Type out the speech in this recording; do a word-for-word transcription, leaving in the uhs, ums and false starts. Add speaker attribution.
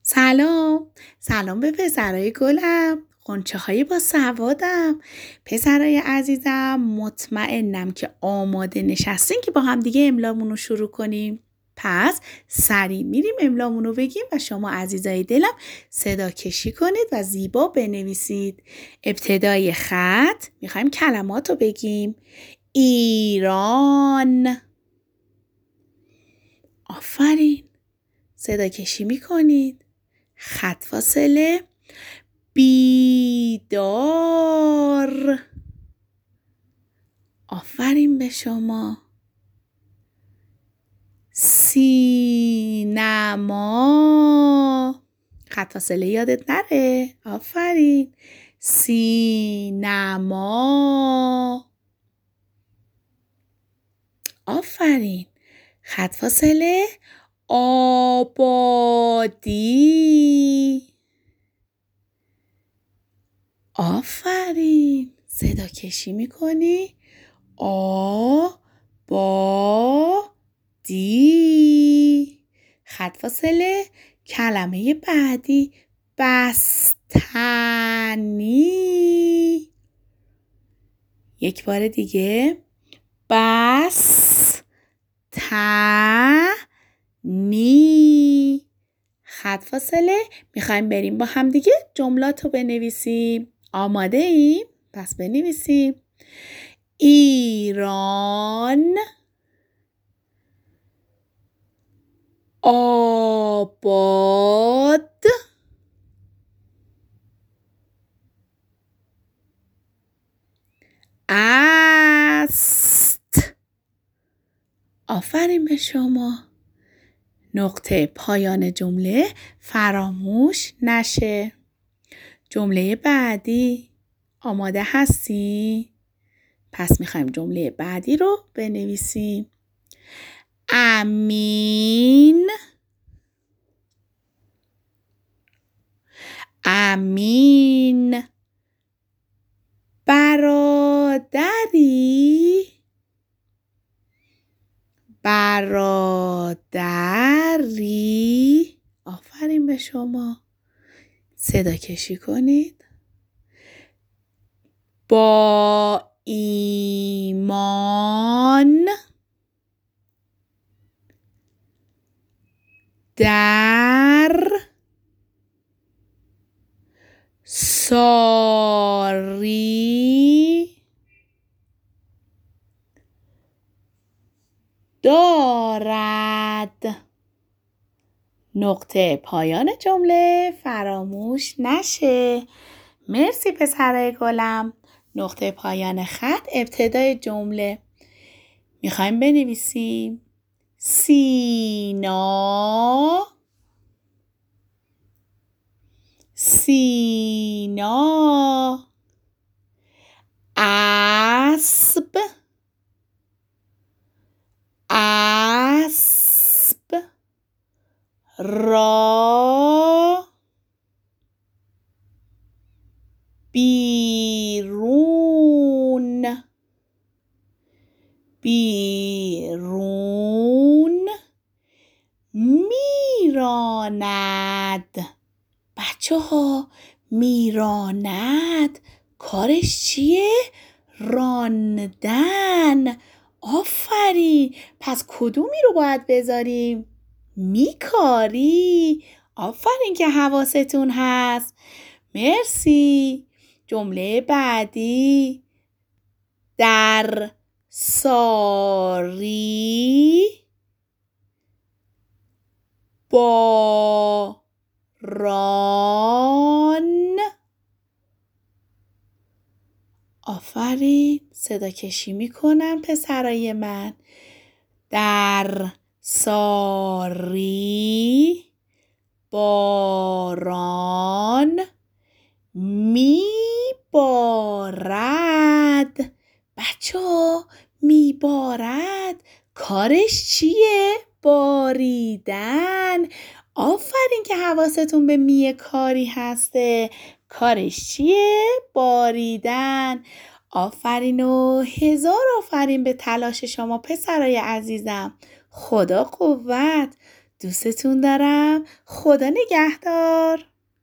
Speaker 1: سلام سلام به پسرای گلم، غنچه هایی با سوادم. پسرای عزیزم، مطمئنم که آماده نشستین که با هم دیگه املامون رو شروع کنیم. پس سریع میریم املامون رو بگیم و شما عزیزای دلم صدا کشی کنید و زیبا بنویسید. ابتدای خط میخوایم کلمات رو بگیم. ایران. آفرین. صدا کشی میکنید. خط فاصله. بیدار. آفرین به شما. سینما. خط فاصله یادت نره. آفرین. سینما. آفرین. خط فاصله. آبادی. آفرین. صدا کشی میکنی. آ با دی. خط فاصله. کلمه بعدی. بستنی. یک بار دیگه. بس ت نی. خط فاصله. میخوایم بریم با هم دیگه جملاتو بنویسیم. آماده ایم؟ پس بنویسیم. ایران آباد است. آفرین به شما. نقطه پایان جمله فراموش نشه. جمله بعدی. آماده هستی؟ پس میخوایم جمله بعدی رو بنویسیم. امین. امین. برادری. برادری. آفرین به شما. صدا کشی کنید. با ایمان در ساری دارد. نقطه پایان جمله فراموش نشه. مرسی پسرای گلم. نقطه پایان خط ابتدای جمله. میخوایم بنویسیم. سینا. سینا. اسب. اسب. را. بیرون. بیرون. میراند. بچه ها، میراند کارش چیه؟ راندن. آفرین. پس کدومی رو باید بذاریم؟ میکاری. آفرین که حواستون هست. مرسی. جمله بعدی. در ساری با ران. آفرین. صدا کشی میکنم پسرای من. در ساری باران میبارد. بچه ها، میبارد کارش چیه؟ باریدن. آفرین که حواستون به می کاری هسته. کارش چیه؟ باریدن. آفرین و هزار آفرین به تلاش شما پسرای عزیزم. خدا قوت. دوستتون دارم. خدا نگهدار.